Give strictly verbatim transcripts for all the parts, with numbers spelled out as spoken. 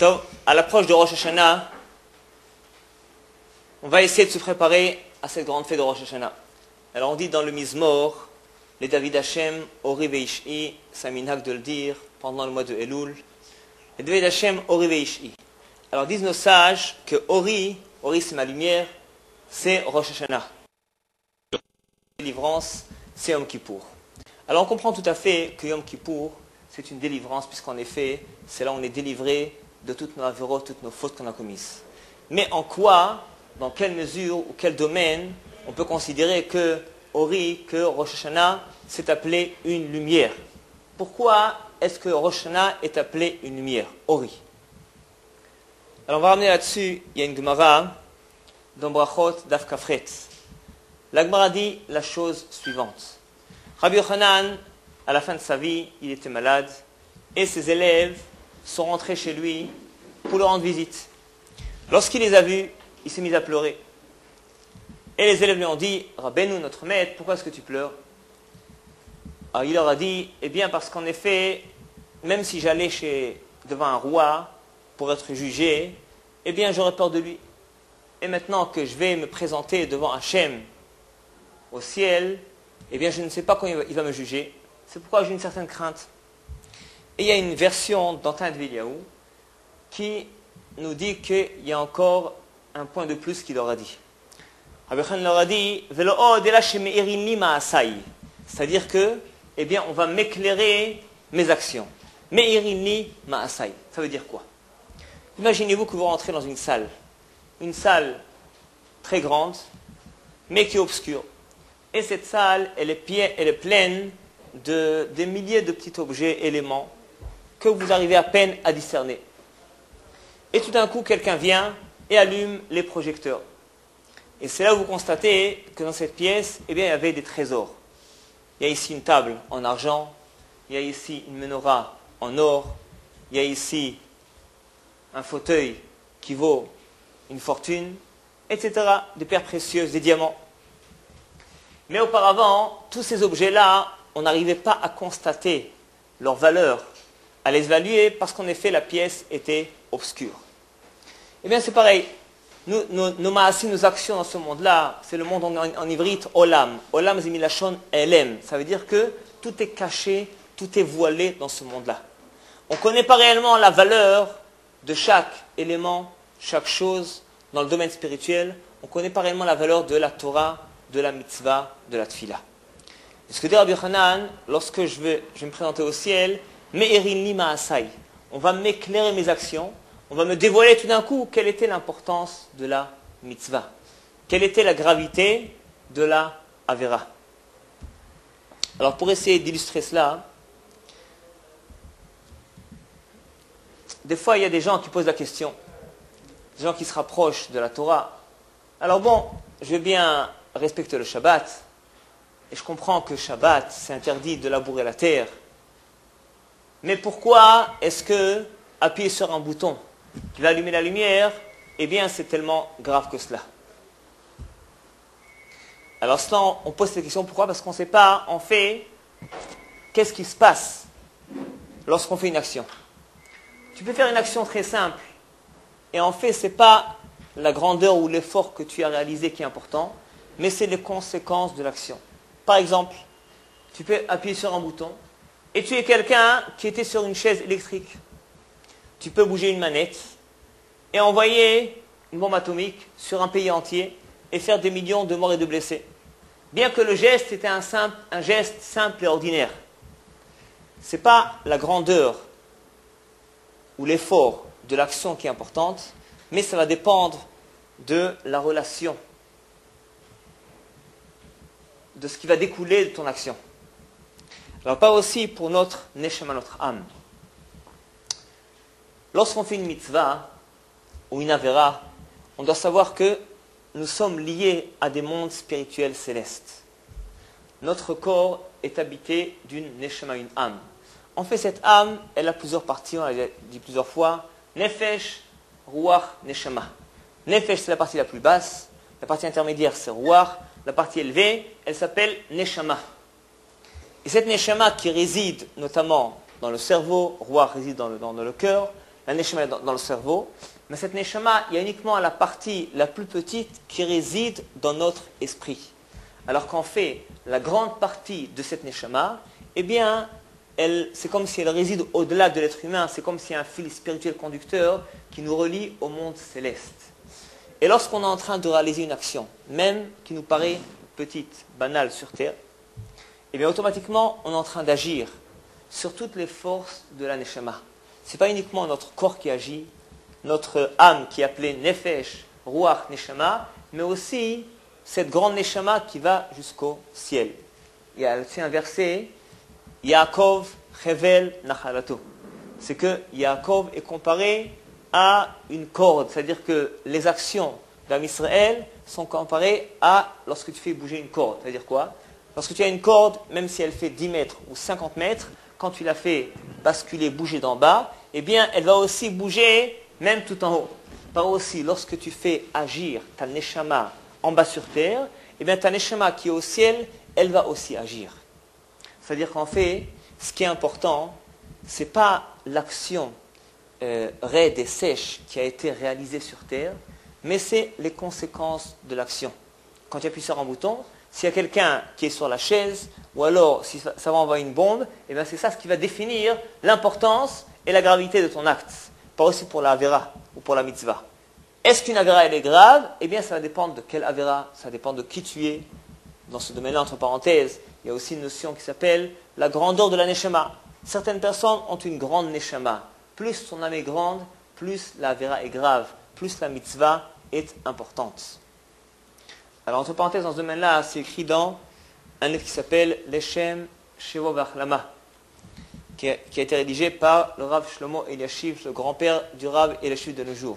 Donc, à l'approche de Rosh Hashanah, on va essayer de se préparer à cette grande fête de Rosh Hashanah. Alors on dit dans le Mizmor, les David Hashem, Ori Veish'i, c'est un minhag de le dire pendant le mois de Elul. Les David Hashem, Ori Veish'i. Alors disent nos sages que Ori, Ori c'est ma lumière, c'est Rosh Hashanah. La délivrance, c'est Yom Kippour. Alors on comprend tout à fait que Yom Kippour, c'est une délivrance, puisqu'en effet, c'est là où on est délivré de toutes nos avéros, toutes nos fautes qu'on a commises. Mais en quoi, dans quelle mesure ou quel domaine, on peut considérer que Ori, que Rosh Hashanah, c'est appelé une lumière? Pourquoi est-ce que Rosh Hashanah est appelé une lumière, Ori? Alors on va ramener là-dessus, il y a une Gemara, dans Brachot Daf Kafret. La Gemara dit la chose suivante. Rabbi Yochanan, à la fin de sa vie, il était malade, et ses élèves sont rentrés chez lui pour lui rendre visite. Lorsqu'il les a vus, il s'est mis à pleurer. Et les élèves lui ont dit, Rabbeinu, notre maître, pourquoi est-ce que tu pleures? Alors il leur a dit, eh bien parce qu'en effet, même si j'allais chez, devant un roi pour être jugé, eh bien j'aurais peur de lui. Et maintenant que je vais me présenter devant Hachem au ciel, eh bien je ne sais pas quand il va, il va me juger. C'est pourquoi j'ai une certaine crainte. Et il y a une version d'Antin de Viliaou qui nous dit qu'il y a encore un point de plus qu'il leur a dit. Rabbi Khan leur a dit, c'est-à-dire que, eh bien, on va m'éclairer mes actions. Me'irinli ma'asai. Ça veut dire quoi? Imaginez-vous que vous rentrez dans une salle, une salle très grande, mais qui est obscure. Et cette salle, elle est, pi- elle est pleine de des milliers de petits objets, éléments, que vous arrivez à peine à discerner. Et tout d'un coup, quelqu'un vient et allume les projecteurs. Et c'est là où vous constatez que dans cette pièce, eh bien, il y avait des trésors. Il y a ici une table en argent, il y a ici une menorah en or, il y a ici un fauteuil qui vaut une fortune, et cetera, des pierres précieuses, des diamants. Mais auparavant, tous ces objets-là, on n'arrivait pas à constater leur valeur, à les évaluer, parce qu'en effet, la pièce était obscure. Eh bien, c'est pareil. Nous, nos, nos maasim, nos actions dans ce monde-là, c'est le monde en, en, en ivrite, olam. Olam zimilachon elem. Ça veut dire que tout est caché, tout est voilé dans ce monde-là. On ne connaît pas réellement la valeur de chaque élément, chaque chose dans le domaine spirituel. On ne connaît pas réellement la valeur de la Torah, de la mitzvah, de la tfila. Ce que dit Rabbi Yochanan, lorsque je vais, je vais me présenter au ciel, me'irinli ma'asai. On va m'éclairer mes actions. On va me dévoiler tout d'un coup quelle était l'importance de la mitzvah. Quelle était la gravité de la avera. Alors pour essayer d'illustrer cela, des fois il y a des gens qui posent la question, des gens qui se rapprochent de la Torah. Alors bon, je veux bien respecter le Shabbat, et je comprends que Shabbat, c'est interdit de labourer la terre. Mais pourquoi est-ce que appuyer sur un bouton qui va allumer la lumière, eh bien c'est tellement grave que cela? Alors cela, on pose cette question, pourquoi? Parce qu'on ne sait pas, en fait, qu'est-ce qui se passe lorsqu'on fait une action. Tu peux faire une action très simple, et en fait, ce n'est pas la grandeur ou l'effort que tu as réalisé qui est important, mais c'est les conséquences de l'action. Par exemple, tu peux appuyer sur un bouton, et tu es quelqu'un qui était sur une chaise électrique. Tu peux bouger une manette et envoyer une bombe atomique sur un pays entier et faire des millions de morts et de blessés. Bien que le geste était un, simple, un geste simple et ordinaire. Ce n'est pas la grandeur ou l'effort de l'action qui est importante, mais ça va dépendre de la relation, de ce qui va découler de ton action. Alors pas aussi pour notre neshama, notre âme. Lorsqu'on fait une mitzvah ou une avera, on doit savoir que nous sommes liés à des mondes spirituels célestes. Notre corps est habité d'une neshama, une âme. En fait, cette âme, elle a plusieurs parties, on l'a dit plusieurs fois. Nefesh, ruach, neshama. Nefesh, c'est la partie la plus basse. La partie intermédiaire, c'est ruach. La partie élevée, elle s'appelle neshama. Et cette neshama qui réside notamment dans le cerveau, ruach réside dans le, dans le cœur, la neshama est dans, dans le cerveau, mais cette neshama, il y a uniquement la partie la plus petite qui réside dans notre esprit. Alors qu'en fait, la grande partie de cette neshama, eh bien, elle, c'est comme si elle réside au-delà de l'être humain, c'est comme s'il y a un fil spirituel conducteur qui nous relie au monde céleste. Et lorsqu'on est en train de réaliser une action, même qui nous paraît petite, banale sur terre, eh bien automatiquement on est en train d'agir sur toutes les forces de la neshama. Ce n'est pas uniquement notre corps qui agit, notre âme qui est appelée nefesh, ruach, neshama, mais aussi cette grande neshama qui va jusqu'au ciel. Il y a aussi un verset, Yaakov Hevel Nachalato. C'est que Yaakov est comparé à une corde, c'est-à-dire que les actions d'Am Israël sont comparées à lorsque tu fais bouger une corde. C'est-à-dire quoi? Lorsque tu as une corde, même si elle fait dix mètres ou cinquante mètres, quand tu la fais basculer, bouger d'en bas, eh bien, elle va aussi bouger même tout en haut. Par aussi, lorsque tu fais agir ta neshama en bas sur terre, eh bien, ta neshama qui est au ciel, elle va aussi agir. C'est-à-dire qu'en fait, ce qui est important, ce n'est pas l'action euh, raide et sèche qui a été réalisée sur terre, mais c'est les conséquences de l'action. Quand tu appuies sur un bouton, s'il y a quelqu'un qui est sur la chaise, ou alors si ça, ça va envoyer une bombe, eh bien c'est ça ce qui va définir l'importance et la gravité de ton acte. Pas aussi pour la avera ou pour la mitzvah. Est-ce qu'une avera elle est grave? Eh bien ça va dépendre de quelle avera, ça dépend de qui tu es. Dans ce domaine-là, entre parenthèses, il y a aussi une notion qui s'appelle la grandeur de la neshama. Certaines personnes ont une grande neshama. Plus ton âme est grande, plus la avera est grave, plus la mitzvah est importante. Alors, entre parenthèses, dans ce domaine-là, c'est écrit dans un livre qui s'appelle Leshem Shevo V'Achlama, qui a, qui a été rédigé par le Rav Shlomo Eliashiv, le grand-père du Rav Eliashiv de nos jours.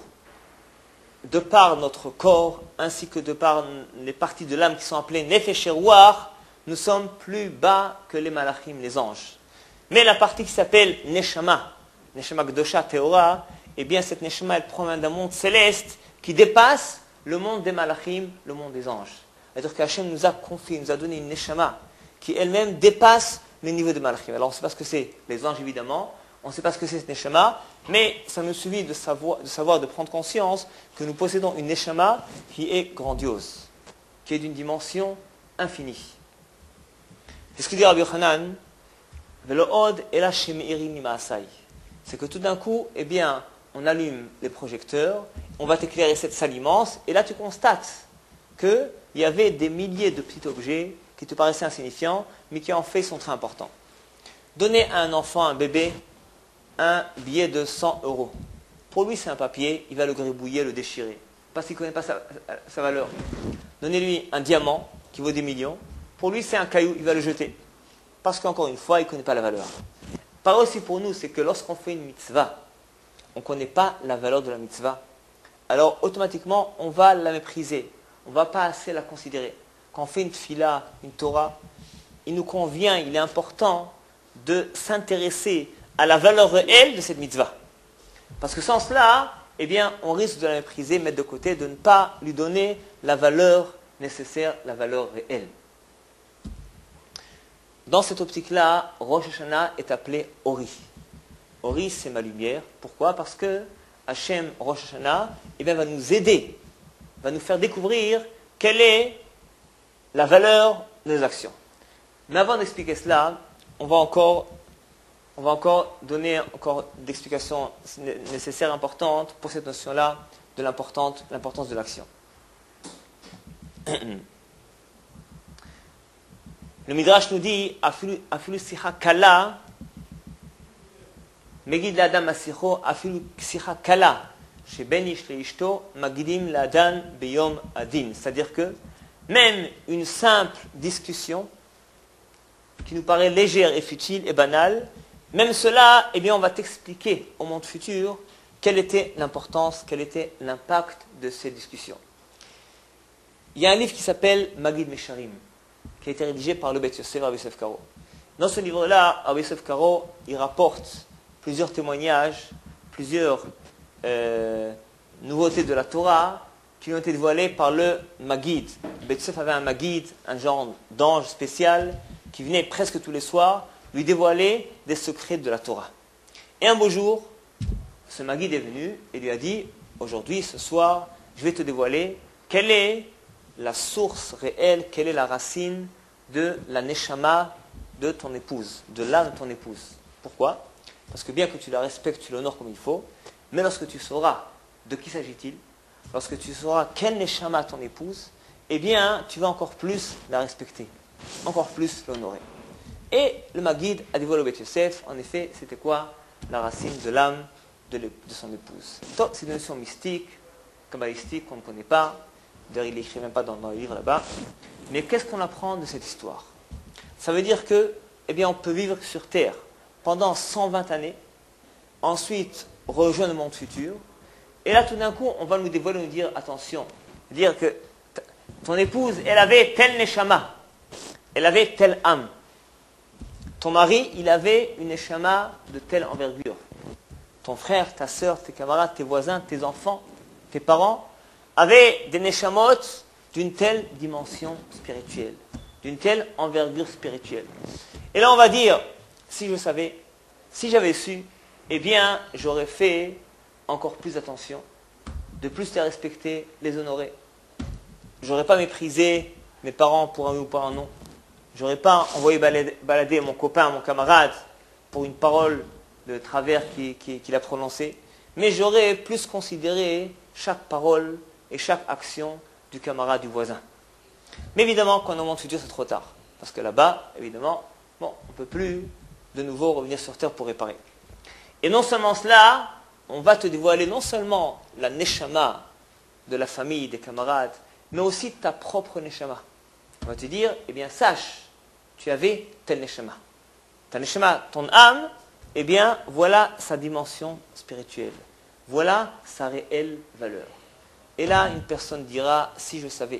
De par notre corps, ainsi que de par les parties de l'âme qui sont appelées Nefesh et Ruach, nous sommes plus bas que les malachim, les anges. Mais la partie qui s'appelle Neshama, Neshama Gdosha Teora, eh bien cette Neshama, elle provient d'un monde céleste qui dépasse le monde des malachim, le monde des anges. C'est-à-dire qu'Hachem nous a confié, nous a donné une Neshama qui elle-même dépasse le niveau des malachim. Alors on ne sait pas ce que c'est, les anges évidemment, on ne sait pas ce que c'est cette Neshama, mais ça nous suffit de savoir, de savoir, de prendre conscience que nous possédons une Neshama qui est grandiose, qui est d'une dimension infinie. C'est ce que dit Rabbi Yochanan, c'est que tout d'un coup, eh bien, on allume les projecteurs, on va t'éclairer cette salle immense, et là tu constates qu'il y avait des milliers de petits objets qui te paraissaient insignifiants, mais qui en fait sont très importants. Donner à un enfant, un bébé, un billet de cent euros. Pour lui, c'est un papier, il va le gribouiller, le déchirer, parce qu'il ne connaît pas sa, sa valeur. Donnez-lui un diamant qui vaut des millions. Pour lui, c'est un caillou, il va le jeter. Parce qu'encore une fois, il ne connaît pas la valeur. Pareil aussi pour nous, c'est que lorsqu'on fait une mitzvah, on ne connaît pas la valeur de la mitzvah. Alors, automatiquement, on va la mépriser. On ne va pas assez la considérer. Quand on fait une tfila, une Torah, il nous convient, il est important de s'intéresser à la valeur réelle de cette mitzvah. Parce que sans cela, eh bien, on risque de la mépriser, mettre de côté, de ne pas lui donner la valeur nécessaire, la valeur réelle. Dans cette optique-là, Rosh Hashanah est appelé Ori. Ori, c'est ma lumière. Pourquoi? Parce que Hachem, Rosh Hashanah, eh bien, va nous aider, va nous faire découvrir quelle est la valeur des actions. Mais avant d'expliquer cela, on va encore, on va encore donner encore d'explications nécessaires, importantes pour cette notion-là de l'importance de l'action. Le Midrash nous dit Afilu sicha kala, megid l'adam asicho, afilu sicha kala, chez ben ish leishto, magidim l'adam beyom adin. C'est-à-dire que même une simple discussion qui nous paraît légère et futile et banale, même cela, eh bien, on va t'expliquer au monde futur quelle était l'importance, quel était l'impact de ces discussions. Il y a un livre qui s'appelle Magid Mesharim, qui a été rédigé par le Beth Yosef, Rabbi Yosef Karo. Dans ce livre-là, Rabbi Yosef Karo, il rapporte plusieurs témoignages, plusieurs euh, nouveautés de la Torah qui ont été dévoilées par le Magid. Le Beth Yosef avait un Magid, un genre d'ange spécial, qui venait presque tous les soirs lui dévoiler des secrets de la Torah. Et un beau jour, ce Maguid est venu et lui a dit, aujourd'hui, ce soir, je vais te dévoiler quelle est la source réelle, quelle est la racine de la neshama de ton épouse, de l'âme de ton épouse. Pourquoi? Parce que bien que tu la respectes, tu l'honores comme il faut, mais lorsque tu sauras de qui s'agit-il, lorsque tu sauras quelle neshama ton épouse, eh bien, tu vas encore plus la respecter, encore plus l'honorer. Et le Maguid a dévoilé au Beth Yosef, en effet, c'était quoi? La racine de l'âme de, de son épouse. Donc, c'est une notion mystique, kabbalistique, qu'on ne connaît pas. D'ailleurs, il n'écrit même pas dans, dans les livres là-bas. Mais qu'est-ce qu'on apprend de cette histoire? Ça veut dire que, eh bien, on peut vivre sur Terre pendant cent vingt années, ensuite rejoindre le monde futur, et là, tout d'un coup, on va nous dévoiler, nous dire, attention, dire que ton épouse, elle avait tel neshama, elle avait telle âme. Ton mari, il avait une neshama de telle envergure. Ton frère, ta sœur, tes camarades, tes voisins, tes enfants, tes parents avaient des neshamot d'une telle dimension spirituelle, d'une telle envergure spirituelle. Et là, on va dire, si je savais, si j'avais su, eh bien, j'aurais fait encore plus attention, de plus les respecter, les honorer. J'aurais pas méprisé mes parents pour un oui ou pour un non. J'aurais pas envoyé balader, balader mon copain, mon camarade, pour une parole de travers qu'il qui, qui a prononcée. Mais j'aurais plus considéré chaque parole et chaque action du camarade, du voisin. Mais évidemment, quand on est au monde futur, c'est trop tard. Parce que là-bas, évidemment, bon, on ne peut plus de nouveau revenir sur Terre pour réparer. Et non seulement cela, on va te dévoiler non seulement la neshama de la famille, des camarades, mais aussi ta propre neshama. On va te dire, eh bien, sache, tu avais tel neshama. Ta neshama, ton âme, eh bien, voilà sa dimension spirituelle. Voilà sa réelle valeur. Et là, une personne dira, si je savais,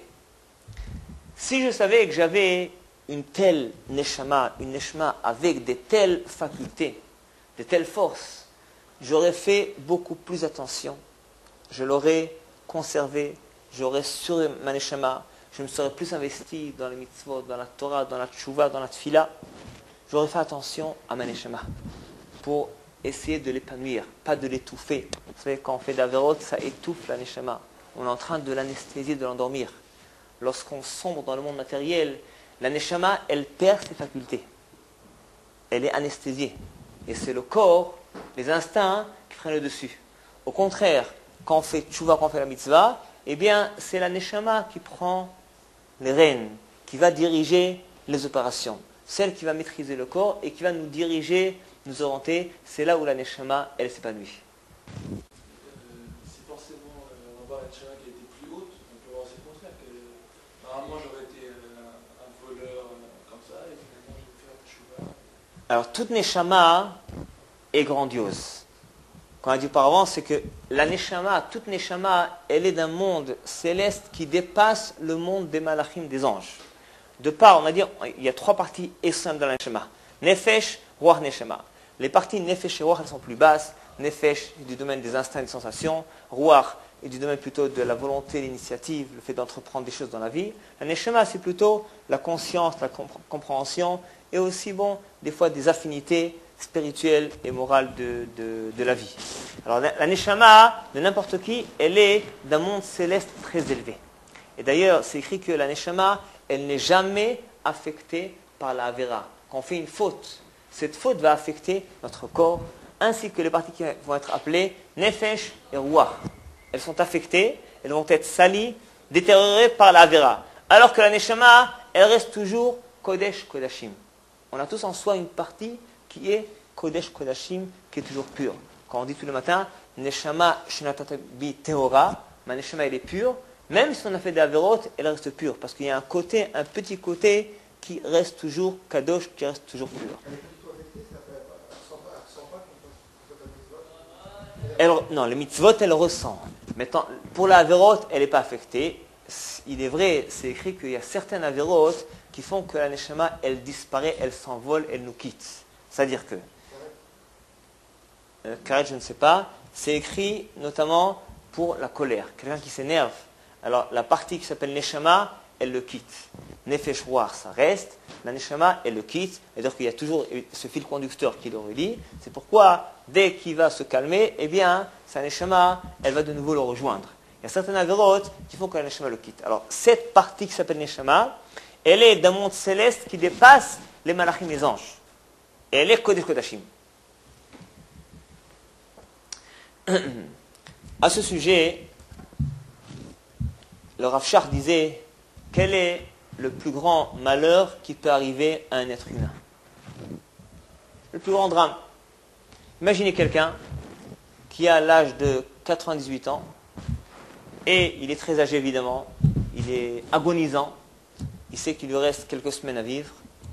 si je savais que j'avais une telle neshama, une neshama avec de telles facultés, de telles forces, j'aurais fait beaucoup plus attention. Je l'aurais conservé, j'aurais sur ma neshama, je me serais plus investi dans les mitzvot, dans la Torah, dans la tchouva, dans la tfila. J'aurais fait attention à ma neshama pour essayer de l'épanouir, pas de l'étouffer. Vous savez, quand on fait d'averot, ça étouffe la neshama. On est en train de l'anesthésier, de l'endormir. Lorsqu'on sombre dans le monde matériel, la neshama, elle perd ses facultés. Elle est anesthésiée. Et c'est le corps, les instincts qui prennent le dessus. Au contraire, quand on fait tchouva, quand on fait la mitzvah, eh bien, c'est la neshama qui prend les rênes, qui va diriger les opérations. Celle qui va maîtriser le corps et qui va nous diriger, nous orienter. C'est là où la neshama, elle s'épanouit. Euh, c'est forcément euh, avoir une neshama qui a été plus haute, on peut voir c'est le contraire. Que, normalement, j'aurais été euh, un, un voleur euh, comme ça, et finalement, je vais faire un tchouva. Alors, toute neshama est grandiose. Qu'on a dit auparavant, c'est que la neshama, toute neshama, elle est d'un monde céleste qui dépasse le monde des malachim, des anges. De part, on a dit, il y a trois parties essentielles dans la neshama. Nefesh, ruach, neshama. Les parties nefesh et ruach, elles sont plus basses. Nefesh est du domaine des instincts et des sensations. Ruach est du domaine plutôt de la volonté, l'initiative, le fait d'entreprendre des choses dans la vie. La neshama, c'est plutôt la conscience, la compr- compréhension et aussi, bon, des fois des affinités spirituelle et morale de, de, de la vie. Alors la, la neshama de n'importe qui, elle est d'un monde céleste très élevé. Et d'ailleurs, c'est écrit que la neshama, elle n'est jamais affectée par la avera. Quand on fait une faute, cette faute va affecter notre corps, ainsi que les parties qui vont être appelées nefesh et ruach. Elles sont affectées, elles vont être salies, détériorées par la avera. Alors que la neshama, elle reste toujours kodesh kodashim. On a tous en soi une partie qui est Kodesh Kodashim, qui est toujours pure. Quand on dit tous les matins, Neshama Shenatatabi Tehora, ma Neshama elle est pure, même si on a fait des avérotes, elle reste pure, parce qu'il y a un côté, un petit côté qui reste toujours Kadosh, qui reste toujours pur. Elle, non, les mitzvot, elle ressent. Maintenant, pour la avérote, elle n'est pas affectée. Il est vrai, c'est écrit qu'il y a certaines avérotes qui font que la Neshama, elle disparaît, elle s'envole, elle nous quitte. C'est-à-dire que, euh, Karet, je ne sais pas, c'est écrit notamment pour la colère. Quelqu'un qui s'énerve. Alors, la partie qui s'appelle Neshama, elle le quitte. Nefesh Ruach, ça reste. La Neshama, elle le quitte. C'est-à-dire qu'il y a toujours ce fil conducteur qui le relie. C'est pourquoi, dès qu'il va se calmer, eh bien, sa Neshama, elle va de nouveau le rejoindre. Il y a certaines avérotes qui font que la Neshama le quitte. Alors, cette partie qui s'appelle Neshama, elle est d'un monde céleste qui dépasse les malachim, les anges. Et elle est Kodesh Kodashim. À ce sujet, le Rav Shach disait, quel est le plus grand malheur qui peut arriver à un être humain? Le plus grand drame. Imaginez quelqu'un qui a l'âge de quatre-vingt-dix-huit ans, et il est très âgé évidemment, il est agonisant, il sait qu'il lui reste quelques semaines à vivre,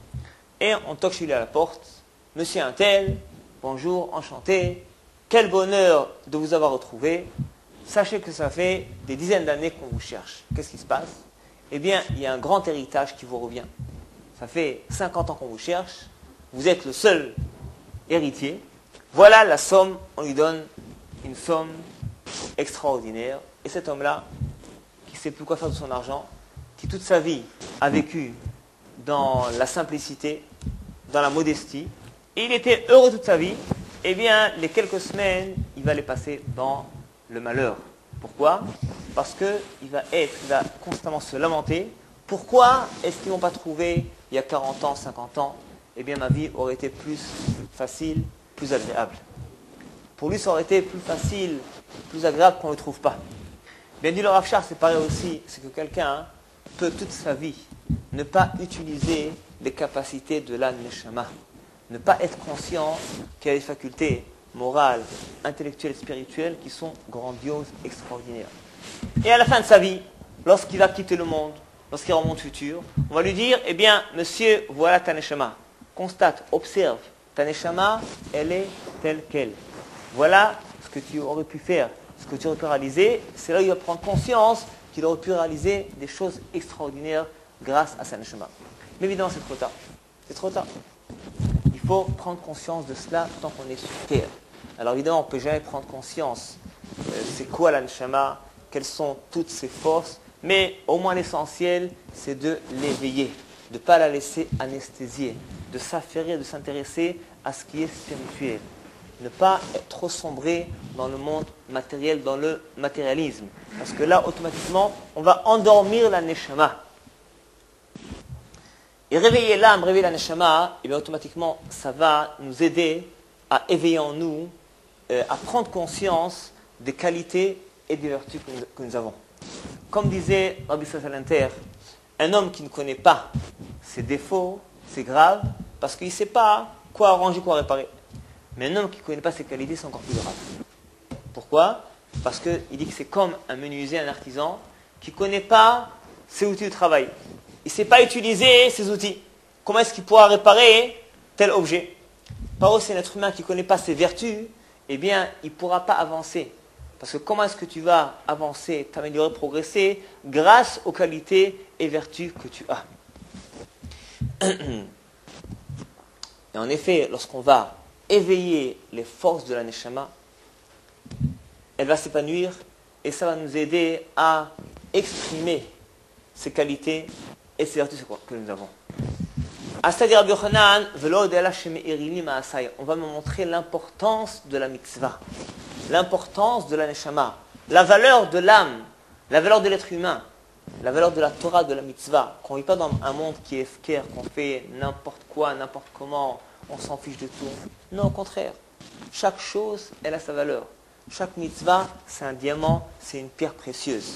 et on toque chez lui à la porte, monsieur un tel, bonjour, enchanté, quel bonheur de vous avoir retrouvé, sachez que ça fait des dizaines d'années qu'on vous cherche. Qu'est-ce qui se passe? Eh bien, il y a un grand héritage qui vous revient. Ça fait cinquante ans qu'on vous cherche, vous êtes le seul héritier, voilà la somme, on lui donne une somme extraordinaire, et cet homme-là, qui ne sait plus quoi faire de son argent, qui toute sa vie a vécu dans la simplicité, dans la modestie, et il était heureux toute sa vie, eh bien, les quelques semaines, il va les passer dans le malheur. Pourquoi? Parce qu'il va être, il va constamment se lamenter. Pourquoi est-ce qu'ils ne m'ont pas trouvé il y a quarante ans, cinquante ans? Eh bien, ma vie aurait été plus facile, plus agréable. Pour lui, ça aurait été plus facile, plus agréable qu'on ne le trouve pas. Bien dit le Rav Shach, c'est pareil aussi, c'est que quelqu'un peut toute sa vie ne pas utiliser les capacités de la Neshama, ne pas être conscient qu'il y a des facultés morales, intellectuelles, spirituelles qui sont grandioses, extraordinaires. Et à la fin de sa vie, lorsqu'il va quitter le monde, lorsqu'il remonte futur, on va lui dire, eh bien, monsieur, voilà ta Neshama. Constate, observe, ta Neshama, elle est telle qu'elle. Voilà ce que tu aurais pu faire, ce que tu aurais pu réaliser. C'est là où il va prendre conscience qu'il aurait pu réaliser des choses extraordinaires grâce à sa Neshama. Mais évidemment, c'est trop tard. C'est trop tard. Il faut prendre conscience de cela tant qu'on est sur terre. Alors évidemment, on ne peut jamais prendre conscience. Euh, c'est quoi la Neshama? Quelles sont toutes ses forces? Mais au moins l'essentiel, c'est de l'éveiller, de ne pas la laisser anesthésier, de s'affairer, de s'intéresser à ce qui est spirituel. Ne pas être trop sombré dans le monde matériel, dans le matérialisme. Parce que là, automatiquement, on va endormir la Neshama. Et réveiller l'âme, réveiller la Neshama, et bien automatiquement, ça va nous aider à éveiller en nous, euh, à prendre conscience des qualités et des vertus que nous, que nous avons. Comme disait Rabbi Salanter, un homme qui ne connaît pas ses défauts, c'est grave, parce qu'il ne sait pas quoi arranger, quoi réparer. Mais un homme qui ne connaît pas ses qualités, c'est encore plus grave. Pourquoi? Parce qu'il dit que c'est comme un menuisier, un artisan, qui ne connaît pas ses outils de travail. Il ne sait pas utiliser ses outils. Comment est-ce qu'il pourra réparer tel objet? Par contre, c'est un être humain qui ne connaît pas ses vertus, eh bien, il ne pourra pas avancer. Parce que comment est-ce que tu vas avancer, t'améliorer, progresser grâce aux qualités et vertus que tu as? Et en effet, lorsqu'on va éveiller les forces de la Neshama, elle va s'épanouir et ça va nous aider à exprimer ces qualités et ces vertus que nous avons. On va me montrer l'importance de la mitzvah, l'importance de la Neshama, la valeur de l'âme, la valeur de l'être humain, la valeur de la Torah, de la mitzvah, qu'on ne vit pas dans un monde qui est efker, qu'on fait n'importe quoi, n'importe comment, on s'en fiche de tout. Non, au contraire. Chaque chose, elle a sa valeur. Chaque mitzvah, c'est un diamant, c'est une pierre précieuse.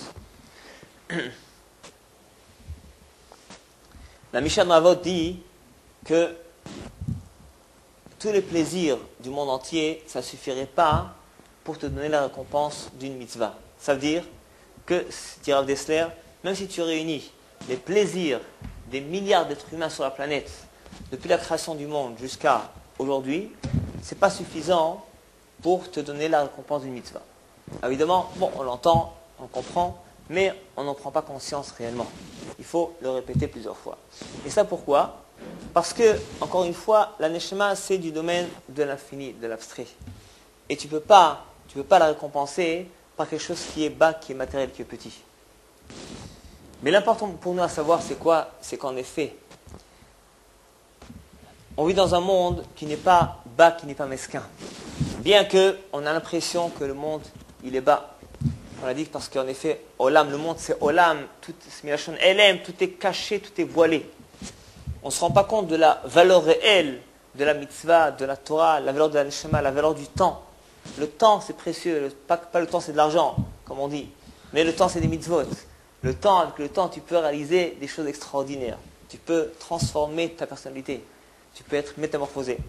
La Mishnah Avot dit que tous les plaisirs du monde entier, ça ne suffirait pas pour te donner la récompense d'une mitzvah. Ça veut dire que, dit Rav Dessler, même si tu réunis les plaisirs des milliards d'êtres humains sur la planète, depuis la création du monde jusqu'à aujourd'hui, ce n'est pas suffisant pour te donner la récompense d'une mitzvah. Alors évidemment, bon, on l'entend, on comprend, mais on n'en prend pas conscience réellement. Il faut le répéter plusieurs fois. Et ça pourquoi? Parce que, encore une fois, la Neshama, c'est du domaine de l'infini, de l'abstrait. Et tu ne peux pas, tu peux pas la récompenser par quelque chose qui est bas, qui est matériel, qui est petit. Mais l'important pour nous à savoir, c'est quoi? C'est qu'en effet, on vit dans un monde qui n'est pas bas, qui n'est pas mesquin. Bien qu'on a l'impression que le monde, il est bas. On l'a dit parce qu'en effet, Olam, le monde c'est Olam, tout, tout est caché, tout est voilé. On ne se rend pas compte de la valeur réelle de la mitzvah, de la Torah, la valeur de la neshama, la valeur du temps. Le temps c'est précieux, le, pas, pas le temps c'est de l'argent, comme on dit, mais le temps c'est des mitzvot. Le temps, avec le temps, tu peux réaliser des choses extraordinaires. Tu peux transformer ta personnalité. Tu peux être métamorphosé.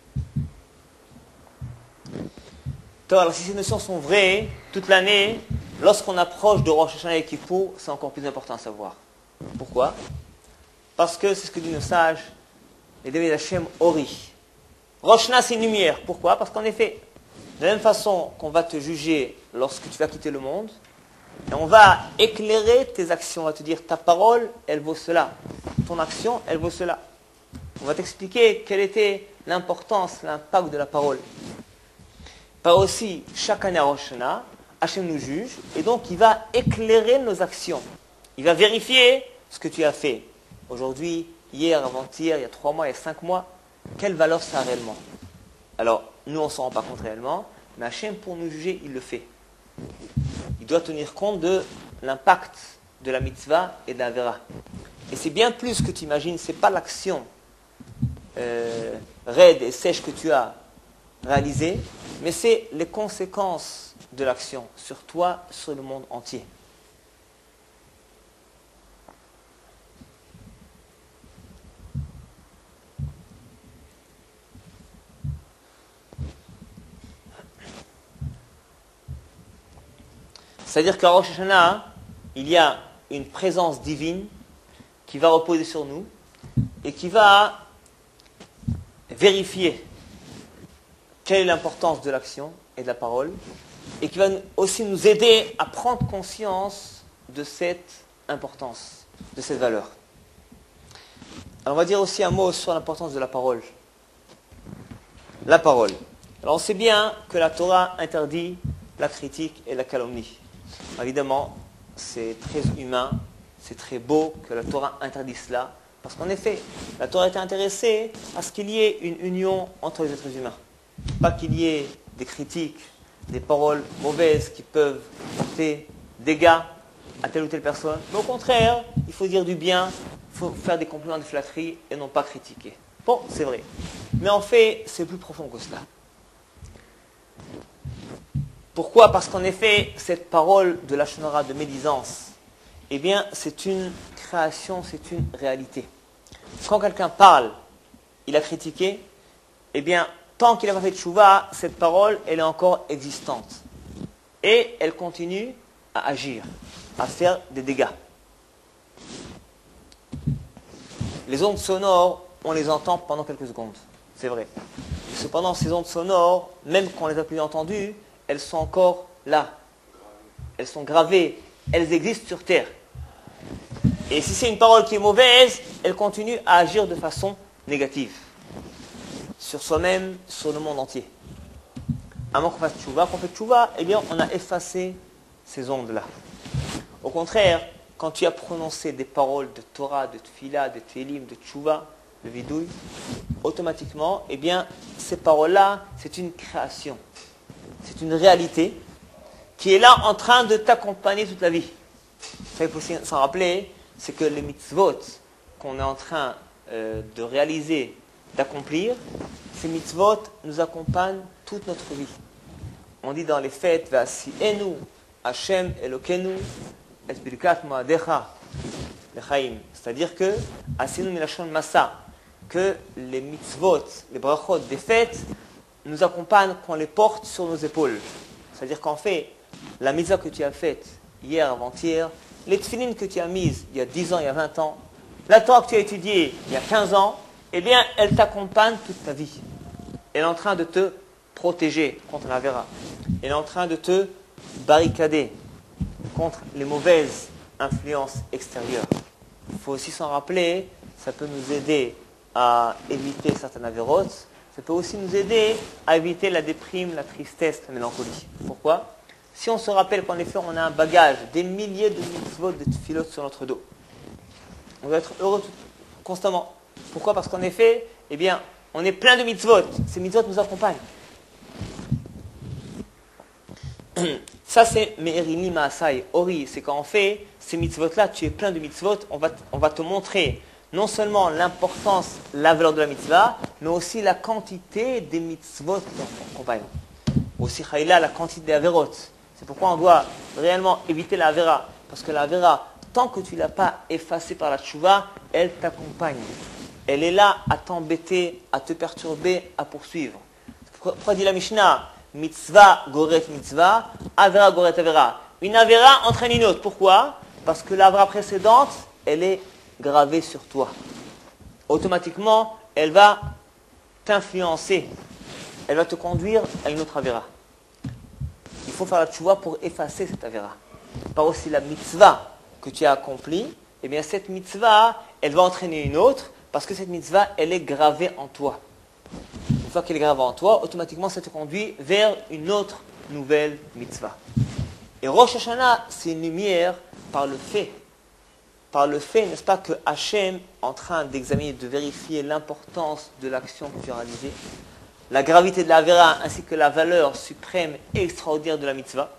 Alors, si ces notions sont vraies, toute l'année, lorsqu'on approche de Rosh Hashanah et Kippour, c'est encore plus important à savoir. Pourquoi? Parce que c'est ce que disent nos sages, les David Hashem Ori. Rosh Hashanah, c'est une lumière. Pourquoi? Parce qu'en effet, de la même façon qu'on va te juger lorsque tu vas quitter le monde, et on va éclairer tes actions, on va te dire ta parole, elle vaut cela. Ton action, elle vaut cela. On va t'expliquer quelle était l'importance, l'impact de la parole. Par aussi, chaque année à Rosh Hashanah, Hachem nous juge, et donc il va éclairer nos actions. Il va vérifier ce que tu as fait. Aujourd'hui, hier, avant-hier, il y a trois mois, il y a cinq mois, quelle valeur ça a réellement? Alors, nous, on ne s'en rend pas compte réellement, mais Hachem, pour nous juger, il le fait. Il doit tenir compte de l'impact de la mitzvah et de la vera. Et c'est bien plus que tu imagines, ce n'est pas l'action euh, raide et sèche que tu as réalisée, mais c'est les conséquences de l'action sur toi, sur le monde entier. C'est-à-dire qu'à Rosh Hashanah, il y a une présence divine qui va reposer sur nous et qui va vérifier quelle est l'importance de l'action et de la parole et qui va aussi nous aider à prendre conscience de cette importance, de cette valeur. Alors on va dire aussi un mot sur l'importance de la parole. La parole. Alors on sait bien que la Torah interdit la critique et la calomnie. Évidemment, c'est très humain, c'est très beau que la Torah interdise cela, parce qu'en effet, la Torah était intéressée à ce qu'il y ait une union entre les êtres humains. Pas qu'il y ait des critiques, des paroles mauvaises qui peuvent porter dégâts à telle ou telle personne, mais au contraire, il faut dire du bien, il faut faire des compliments de flatterie et non pas critiquer. Bon, c'est vrai. Mais en fait, c'est plus profond que cela. Pourquoi? Parce qu'en effet, cette parole de la Lashon Hara, de médisance, eh bien, c'est une création, c'est une réalité. Quand quelqu'un parle, il a critiqué, eh bien, tant qu'il n'a pas fait de tchouva, cette parole, elle est encore existante. Et elle continue à agir, à faire des dégâts. Les ondes sonores, on les entend pendant quelques secondes, c'est vrai. Cependant, ces ondes sonores, même quand on les a plus entendues, elles sont encore là. Elles sont gravées. Elles existent sur Terre. Et si c'est une parole qui est mauvaise, elle continue à agir de façon négative. Sur soi-même, sur le monde entier. À moins qu'on fasse tchouva, qu'on fait tchouva, eh bien, on a effacé ces ondes-là. Au contraire, quand tu as prononcé des paroles de Torah, de Tfila, de Télim, de tchouva, de vidouille, automatiquement, eh bien, ces paroles-là, c'est une création. C'est une réalité qui est là en train de t'accompagner toute la vie. Ça, il faut s'en rappeler, c'est que les mitzvot qu'on est en train euh, de réaliser, d'accomplir, ces mitzvot nous accompagnent toute notre vie. On dit dans les fêtes, V'asi'enu Hashem Elokenu et birkat moadecha lechaim. C'est-à-dire que, Asinu milashon masa, que les mitzvot, les brachot des fêtes, nous accompagnent, qu'on les porte sur nos épaules. C'est-à-dire qu'en fait, la mitzvah que tu as faite hier, avant-hier, les tefilines que tu as mises il y a dix ans, il y a vingt ans, la Torah que tu as étudiée il y a quinze ans, eh bien, elle t'accompagne toute ta vie. Elle est en train de te protéger contre la vera. Elle est en train de te barricader contre les mauvaises influences extérieures. Il faut aussi s'en rappeler, ça peut nous aider à éviter certaines avérotes. Ça peut aussi nous aider à éviter la déprime, la tristesse, la mélancolie. Pourquoi? Si on se rappelle qu'en effet, on a un bagage, des milliers de mitzvot de tefillot sur notre dos, on doit être heureux tout, constamment. Pourquoi? Parce qu'en effet, eh bien, on est plein de mitzvot. Ces mitzvot nous accompagnent. Ça, c'est Me'erini Ma'asai. Ori, c'est quand on fait ces mitzvot-là, tu es plein de mitzvot, on va, on va te montrer non seulement l'importance, la valeur de la mitzvah, mais aussi la quantité des mitzvot qui accompagnent. Aussi, Chayla, la quantité des averot. C'est pourquoi on doit réellement éviter la avera. Parce que la avera, tant que tu ne l'as pas effacée par la tchouva, elle t'accompagne. Elle est là à t'embêter, à te perturber, à poursuivre. Pourquoi dit la Mishnah? Mitzvah goret mitzvah, avera goret avera. Une avera entraîne une autre. Pourquoi? Parce que l'avera précédente, elle est gravée sur toi. Automatiquement, elle va t'influencer. Elle va te conduire à une autre avera. Il faut faire la tchouva pour effacer cette avera. Par aussi la mitzvah que tu as accomplie, eh bien cette mitzvah, elle va entraîner une autre, parce que cette mitzvah, elle est gravée en toi. Une fois qu'elle est gravée en toi, automatiquement, ça te conduit vers une autre nouvelle mitzvah. Et Rosh Hashanah, c'est une lumière par le fait. Par le fait, n'est-ce pas, que Hachem, en train d'examiner, de vérifier l'importance de l'action que tu as réalisée, la gravité de la vera, ainsi que la valeur suprême et extraordinaire de la mitzvah.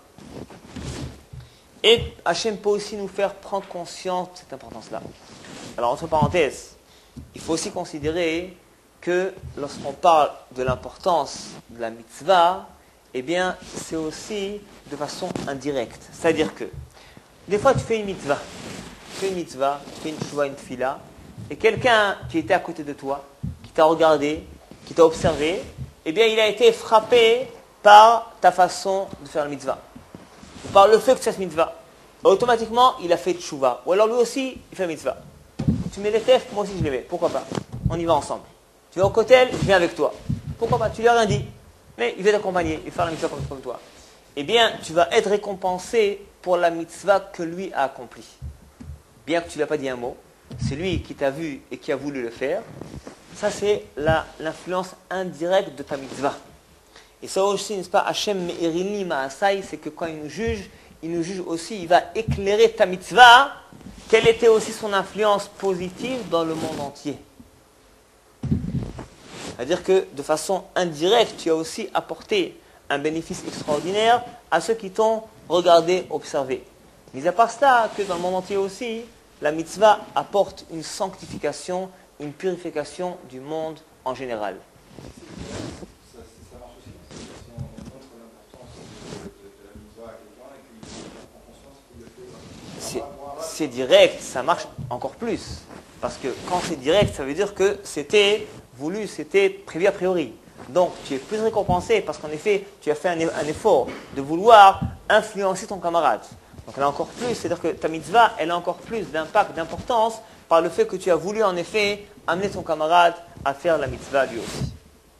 Et Hachem peut aussi nous faire prendre conscience de cette importance-là. Alors, entre parenthèses, il faut aussi considérer que lorsqu'on parle de l'importance de la mitzvah, eh bien, c'est aussi de façon indirecte. C'est-à-dire que, des fois, tu fais une mitzvah. Tu fais une mitzvah, tu fais une tchouva, une fila, et quelqu'un qui était à côté de toi, qui t'a regardé, qui t'a observé, eh bien, il a été frappé par ta façon de faire la mitzvah. Ou par le fait que tu fasses mitzvah. Automatiquement, il a fait tchouva. Ou alors lui aussi, il fait mitzvah. Tu mets les tefs, moi aussi je les mets. Pourquoi pas? On y va ensemble. Tu vas au cotel, je viens avec toi. Pourquoi pas? Tu lui as rien dit. Mais il va t'accompagner, il va faire la mitzvah comme, comme toi. Eh bien, tu vas être récompensé pour la mitzvah que lui a accomplie. Bien que tu ne lui as pas dit un mot, c'est lui qui t'a vu et qui a voulu le faire. Ça, c'est la, l'influence indirecte de ta mitzvah. Et ça aussi, n'est-ce pas, Hachem Me'erini Ma'asai, c'est que quand il nous juge, il nous juge aussi, il va éclairer ta mitzvah, quelle était aussi son influence positive dans le monde entier. C'est-à-dire que de façon indirecte, tu as aussi apporté un bénéfice extraordinaire à ceux qui t'ont regardé, observé. Mais à part cela, que dans le monde entier aussi, la mitzvah apporte une sanctification, une purification du monde en général. Ça, ça marche aussi, si on montre l'importance de, de, de la mitzvah à quelqu'un et qu'il prend conscience qu'il le fait. C'est, c'est direct, ça marche encore plus. Parce que quand c'est direct, ça veut dire que c'était voulu, c'était prévu a priori. Donc tu es plus récompensé parce qu'en effet, tu as fait un, un effort de vouloir influencer ton camarade. Donc elle a encore plus, c'est-à-dire que ta mitzvah, elle a encore plus d'impact, d'importance par le fait que tu as voulu en effet amener ton camarade à faire la mitzvah lui aussi.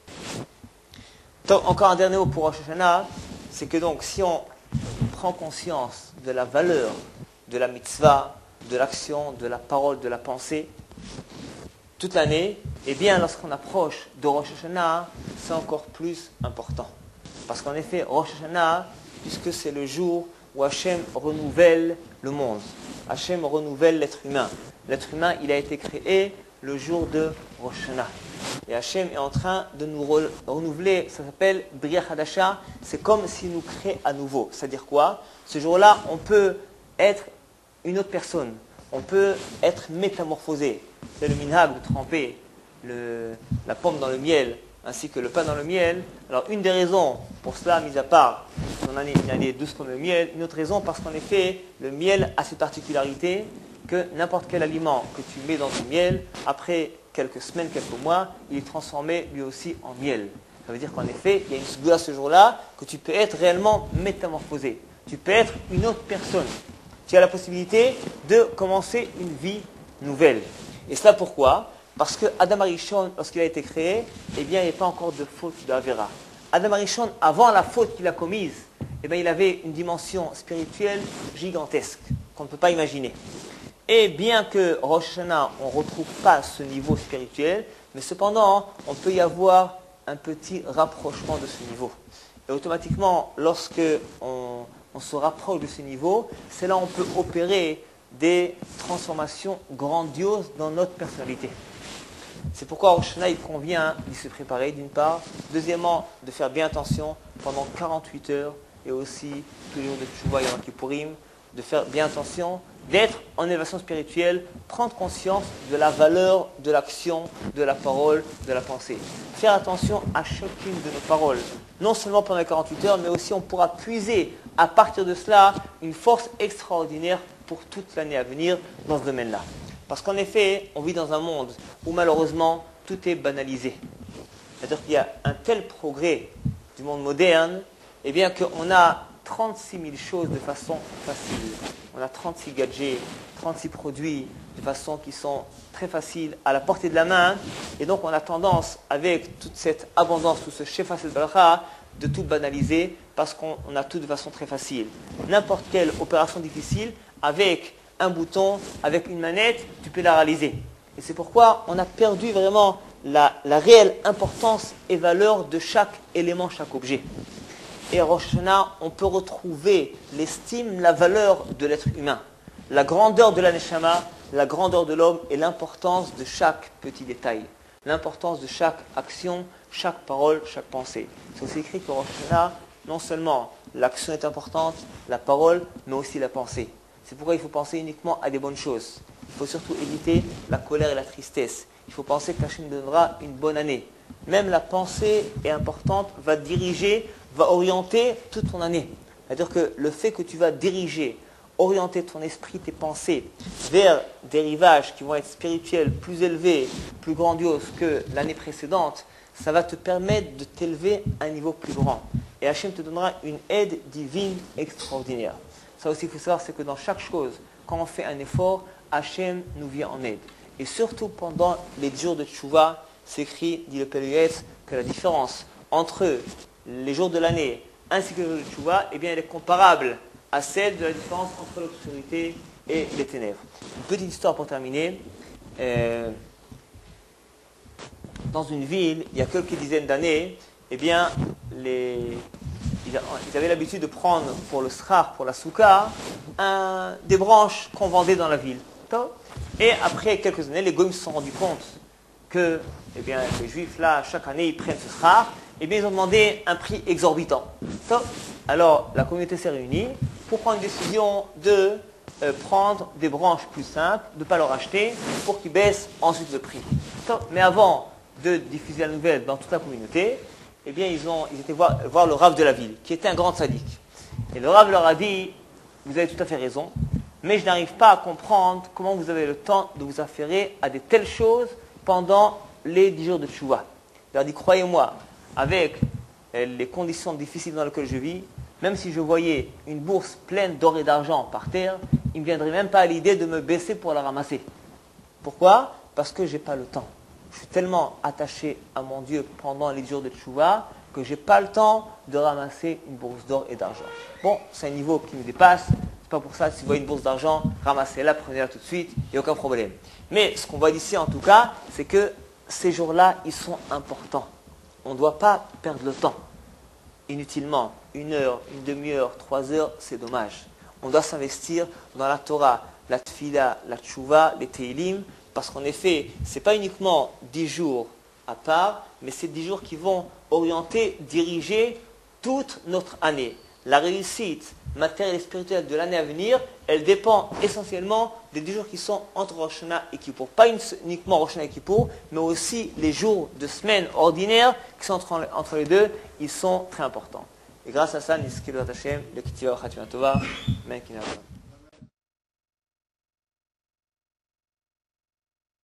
Donc, encore un dernier mot pour Rosh Hashanah, c'est que donc si on prend conscience de la valeur de la mitzvah, de l'action, de la parole, de la pensée, toute l'année, eh bien lorsqu'on approche de Rosh Hashanah, c'est encore plus important. Parce qu'en effet, Rosh Hashanah, puisque c'est le jour où Hachem renouvelle le monde. Hachem renouvelle l'être humain. L'être humain, il a été créé le jour de Rosh Hashanah. Et Hachem est en train de nous re- renouveler, ça s'appelle Bria Hadasha, c'est comme s'il nous crée à nouveau. C'est-à-dire quoi? Ce jour-là, on peut être une autre personne. On peut être métamorphosé. C'est le minhag de tremper le, la pomme dans le miel ainsi que le pain dans le miel. Alors une des raisons pour cela, mis à part qu'on a une année douce comme le miel, une autre raison parce qu'en effet, le miel a cette particularité que n'importe quel aliment que tu mets dans du miel, après quelques semaines, quelques mois, il est transformé lui aussi en miel. Ça veut dire qu'en effet, il y a une souga ce jour-là que tu peux être réellement métamorphosé. Tu peux être une autre personne. Tu as la possibilité de commencer une vie nouvelle. Et cela pourquoi? Parce que Adam Arishon, lorsqu'il a été créé, eh bien, il n'y avait pas encore de faute de Avera. Adam Arishon, avant la faute qu'il a commise, eh bien, il avait une dimension spirituelle gigantesque, qu'on ne peut pas imaginer. Et bien que Rosh Hashanah, on ne retrouve pas ce niveau spirituel, mais cependant, on peut y avoir un petit rapprochement de ce niveau. Et automatiquement, lorsque on, on se rapproche de ce niveau, c'est là où on peut opérer des transformations grandioses dans notre personnalité. C'est pourquoi au Shana, il convient d'y se préparer d'une part. Deuxièmement, de faire bien attention pendant quarante-huit heures et aussi tous les jours de Tchouva et Yom Kippourim, de faire bien attention, d'être en élévation spirituelle, prendre conscience de la valeur de l'action, de la parole, de la pensée. Faire attention à chacune de nos paroles, non seulement pendant les quarante-huit heures, mais aussi on pourra puiser à partir de cela une force extraordinaire pour toute l'année à venir dans ce domaine-là. Parce qu'en effet, on vit dans un monde où malheureusement tout est banalisé. C'est-à-dire qu'il y a un tel progrès du monde moderne, eh bien qu'on a trente-six mille choses de façon facile. On a trente-six gadgets, trente-six produits de façon qui sont très faciles à la portée de la main. Et donc on a tendance, avec toute cette abondance, tout ce shefa el baracha, de tout banaliser parce qu'on a tout de façon très facile. N'importe quelle opération difficile, avec un bouton, avec une manette, tu peux la réaliser. Et c'est pourquoi on a perdu vraiment la, la réelle importance et valeur de chaque élément, chaque objet. Et à Rosh Hashanah, on peut retrouver l'estime, la valeur de l'être humain, la grandeur de la neshama, la grandeur de l'homme et l'importance de chaque petit détail, l'importance de chaque action, chaque parole, chaque pensée. C'est aussi écrit que Rosh Hashanah, non seulement l'action est importante, la parole, mais aussi la pensée. C'est pourquoi il faut penser uniquement à des bonnes choses. Il faut surtout éviter la colère et la tristesse. Il faut penser que Hachem donnera une bonne année. Même la pensée est importante, va diriger, va orienter toute ton année. C'est-à-dire que le fait que tu vas diriger, orienter ton esprit, tes pensées vers des rivages qui vont être spirituels, plus élevés, plus grandioses que l'année précédente, ça va te permettre de t'élever à un niveau plus grand. Et Hachem te donnera une aide divine extraordinaire. Ça aussi, il faut savoir, c'est que dans chaque chose, quand on fait un effort, Hachem nous vient en aide. Et surtout pendant les jours de Tchouva, c'est écrit, dit le Père Yetz, que la différence entre les jours de l'année ainsi que les jours de Tchouva, eh bien, elle est comparable à celle de la différence entre l'obscurité et les ténèbres. Une petite histoire pour terminer. Euh, dans une ville, il y a quelques dizaines d'années, eh bien, les... ils avaient l'habitude de prendre pour le srar, pour la souka, un, des branches qu'on vendait dans la ville. Et après quelques années, les goïms se sont rendus compte que eh bien, les juifs, là, chaque année, ils prennent ce srar, et bien, ils ont demandé un prix exorbitant. Alors, la communauté s'est réunie pour prendre une décision de euh, prendre des branches plus simples, de ne pas leur acheter, pour qu'ils baissent ensuite le prix. Mais avant de diffuser la nouvelle dans toute la communauté, eh bien, ils, ont, ils étaient voir, voir le Rav de la ville, qui était un grand sadique. Et le Rav leur a dit, vous avez tout à fait raison, mais je n'arrive pas à comprendre comment vous avez le temps de vous affairer à de telles choses pendant les dix jours de Tchouva. Il leur a dit, croyez-moi, avec les conditions difficiles dans lesquelles je vis, même si je voyais une bourse pleine d'or et d'argent par terre, il ne me viendrait même pas à l'idée de me baisser pour la ramasser. Pourquoi ? Parce que je n'ai pas le temps. Je suis tellement attaché à mon Dieu pendant les jours de Tchouva que je n'ai pas le temps de ramasser une bourse d'or et d'argent. Bon, c'est un niveau qui me dépasse. C'est pas pour ça, si vous voyez une bourse d'argent, ramassez-la, prenez-la tout de suite, il n'y a aucun problème. Mais ce qu'on voit d'ici en tout cas, c'est que ces jours-là, ils sont importants. On ne doit pas perdre le temps inutilement. Une heure, une demi-heure, trois heures, c'est dommage. On doit s'investir dans la Torah, la Tfila, la Tchouva, les Teilim, parce qu'en effet, ce n'est pas uniquement dix jours à part, mais c'est dix jours qui vont orienter, diriger toute notre année. La réussite matérielle et spirituelle de l'année à venir, elle dépend essentiellement des dix jours qui sont entre Rosh Hashanah et Kippour. Pas uniquement Rosh Hashanah et Kippour, mais aussi les jours de semaine ordinaires qui sont entre, entre les deux, ils sont très importants. Et grâce à ça, Niskil Hashem, le Kitiva Khatima Tova, Amen.